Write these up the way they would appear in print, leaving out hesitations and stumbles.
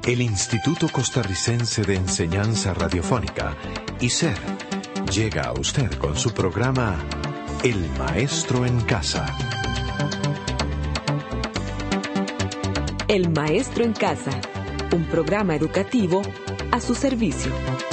El Instituto Costarricense de Enseñanza Radiofónica, ICER, llega a usted con su programa El Maestro en Casa. El Maestro en Casa, un programa educativo a su servicio.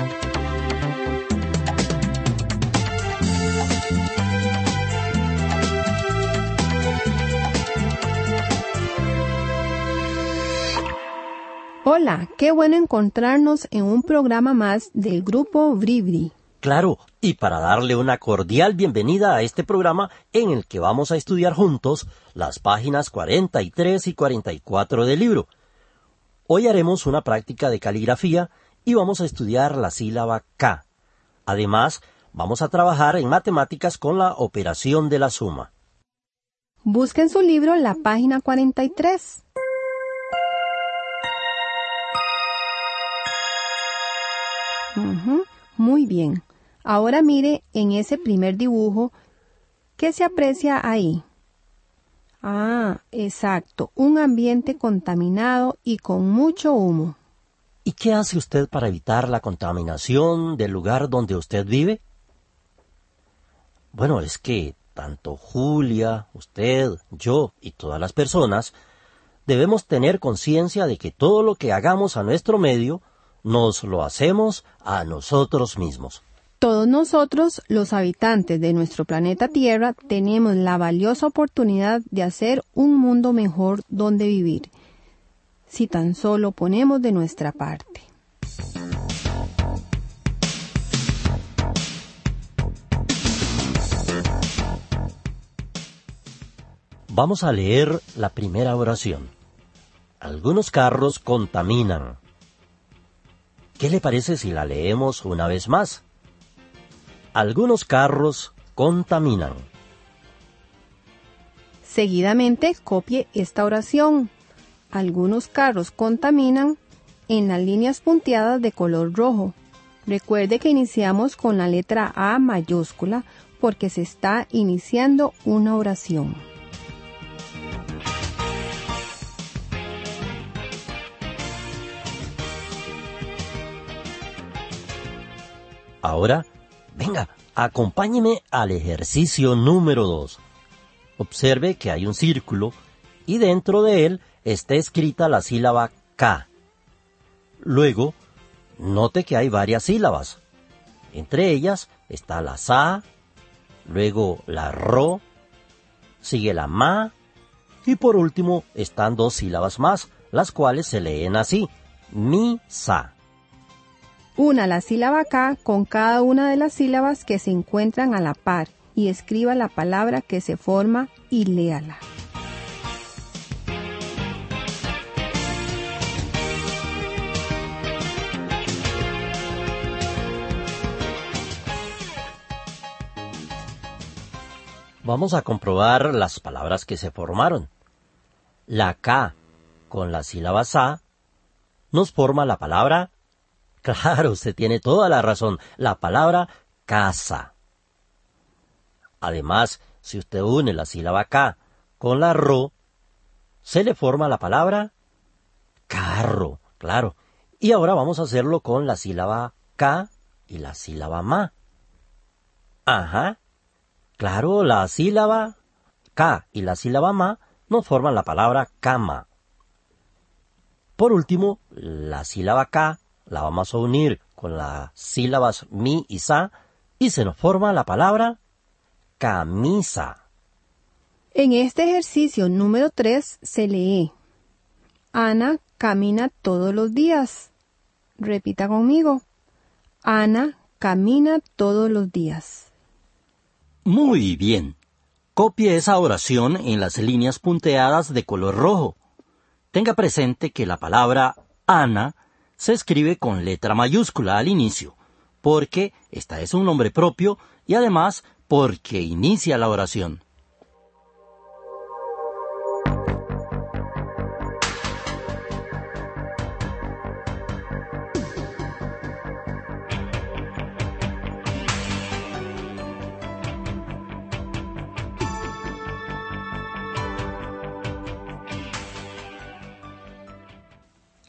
Hola, qué bueno encontrarnos en un programa más del Grupo Bribri. Claro, y para darle una cordial bienvenida a este programa en el que vamos a estudiar juntos las páginas 43 y 44 del libro. Hoy haremos una práctica de caligrafía y vamos a estudiar la sílaba K. Además, vamos a trabajar en matemáticas con la operación de la suma. Busquen su libro en la página 43. Muy bien. Ahora mire en ese primer dibujo, ¿qué se aprecia ahí? Ah, exacto, un ambiente contaminado y con mucho humo. ¿Y qué hace usted para evitar la contaminación del lugar donde usted vive? Bueno, es que tanto Julia, usted, yo y todas las personas debemos tener conciencia de que todo lo que hagamos a nuestro medio nos lo hacemos a nosotros mismos. Todos nosotros, los habitantes de nuestro planeta Tierra, tenemos la valiosa oportunidad de hacer un mundo mejor donde vivir, si tan solo ponemos de nuestra parte. Vamos a leer la primera oración. Algunos carros contaminan. ¿Qué le parece si la leemos una vez más? Algunos carros contaminan. Seguidamente, copie esta oración. Algunos carros contaminan en las líneas punteadas de color rojo. Recuerde que iniciamos con la letra A mayúscula porque se está iniciando una oración. Ahora, venga, acompáñeme al ejercicio número 2. Observe que hay un círculo y dentro de él está escrita la sílaba K. Luego, note que hay varias sílabas. Entre ellas está la sa, luego la ro, sigue la ma y por último están dos sílabas más, las cuales se leen así, mi, sa. Una la sílaba K con cada una de las sílabas que se encuentran a la par y escriba la palabra que se forma y léala. Vamos a comprobar las palabras que se formaron. La K con la sílaba sa nos forma la palabra. Claro, usted tiene toda la razón, la palabra casa. Además, si usted une la sílaba K con la ro, se le forma la palabra carro, claro. Y ahora vamos a hacerlo con la sílaba K y la sílaba ma. Ajá, claro, la sílaba K y la sílaba ma nos forman la palabra cama. Por último, la sílaba K la vamos a unir con las sílabas mi y sa y se nos forma la palabra camisa. En este ejercicio número 3 se lee: Ana camina todos los días. Repita conmigo. Ana camina todos los días. Muy bien. Copie esa oración en las líneas punteadas de color rojo. Tenga presente que la palabra Ana se escribe con letra mayúscula al inicio, porque esta es un nombre propio y además porque inicia la oración.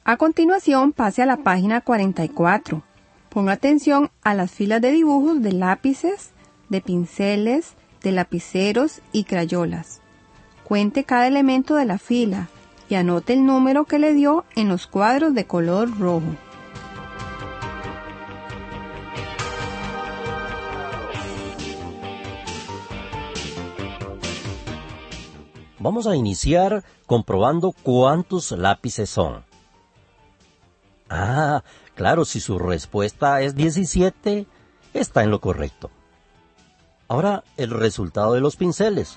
A continuación, pase a la página 44. Ponga atención a las filas de dibujos de lápices, de pinceles, de lapiceros y crayolas. Cuente cada elemento de la fila y anote el número que le dio en los cuadros de color rojo. Vamos a iniciar comprobando cuántos lápices son. Ah, claro, si su respuesta es 17, está en lo correcto. Ahora, el resultado de los pinceles.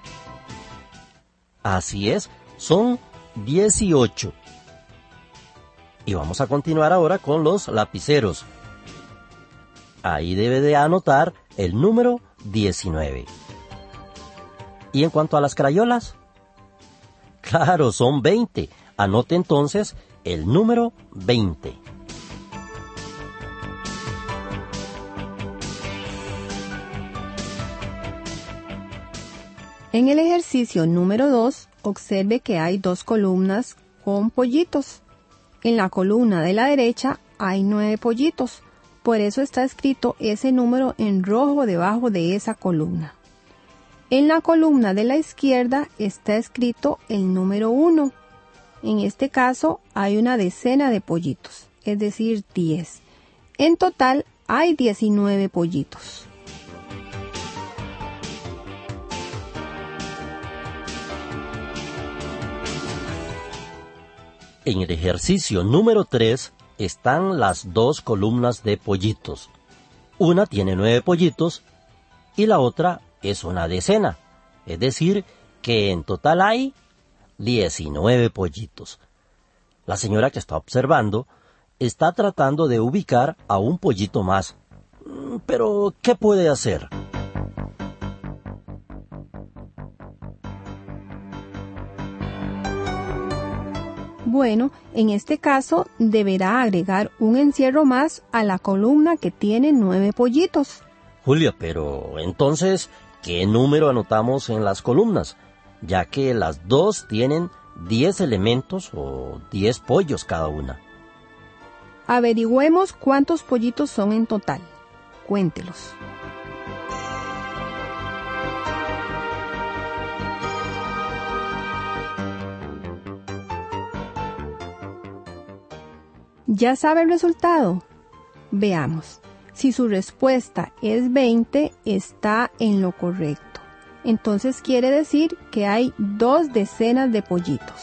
Así es, son 18. Y vamos a continuar ahora con los lapiceros. Ahí debe de anotar el número 19. ¿Y en cuanto a las crayolas? Claro, son 20. Anote entonces el número 20. En el ejercicio número 2, observe que hay 2 columnas con pollitos. En la columna de la derecha hay 9 pollitos. Por eso está escrito ese número en rojo debajo de esa columna. En la columna de la izquierda está escrito el número 1. En este caso hay una decena de pollitos, es decir, 10. En total hay 19 pollitos. En el ejercicio número 3 están las 2 columnas de pollitos. Una tiene 9 pollitos y la otra es una decena. Es decir, que en total hay 19 pollitos. La señora que está observando está tratando de ubicar a un pollito más. Pero, ¿qué puede hacer? Bueno, en este caso deberá agregar un encierro más a la columna que tiene 9 pollitos. Julia, pero entonces, ¿qué número anotamos en las columnas? Ya que las 2 tienen 10 elementos o 10 pollos cada una. Averigüemos cuántos pollitos son en total. Cuéntelos. ¿Ya sabe el resultado? Veamos. Si su respuesta es 20, está en lo correcto. Entonces quiere decir que hay 2 decenas de pollitos.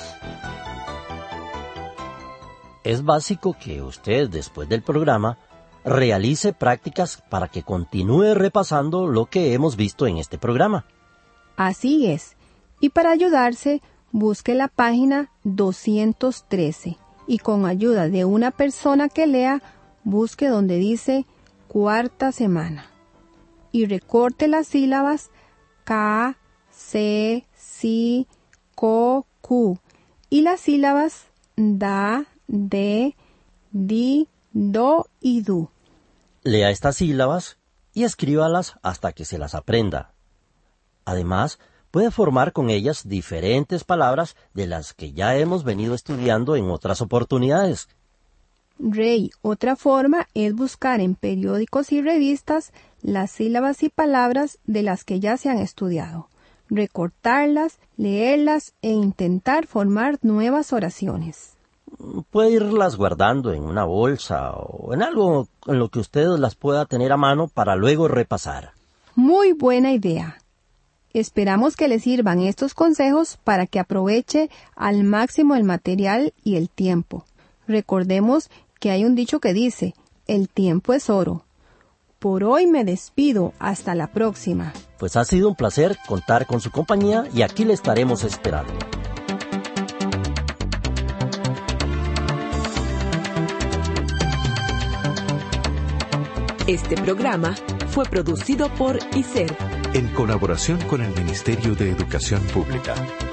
Es básico que usted, después del programa, realice prácticas para que continúe repasando lo que hemos visto en este programa. Así es. Y para ayudarse, busque la página 213 y con ayuda de una persona que lea, busque donde dice cuarta semana y recorte las sílabas K, C, Si, Co, Cu y las sílabas Da, De, Di, Do y Du. Lea estas sílabas y escríbalas hasta que se las aprenda. Además, puede formar con ellas diferentes palabras de las que ya hemos venido estudiando en otras oportunidades. Rey, otra forma es buscar en periódicos y revistas las sílabas y palabras de las que ya se han estudiado, recortarlas, leerlas e intentar formar nuevas oraciones. Puede irlas guardando en una bolsa o en algo en lo que usted las pueda tener a mano para luego repasar. Muy buena idea. Esperamos que le sirvan estos consejos para que aproveche al máximo el material y el tiempo. Recordemos que hay un dicho que dice, el tiempo es oro. Por hoy me despido, hasta la próxima. Pues ha sido un placer contar con su compañía y aquí le estaremos esperando. Este programa fue producido por ICER en colaboración con el Ministerio de Educación Pública.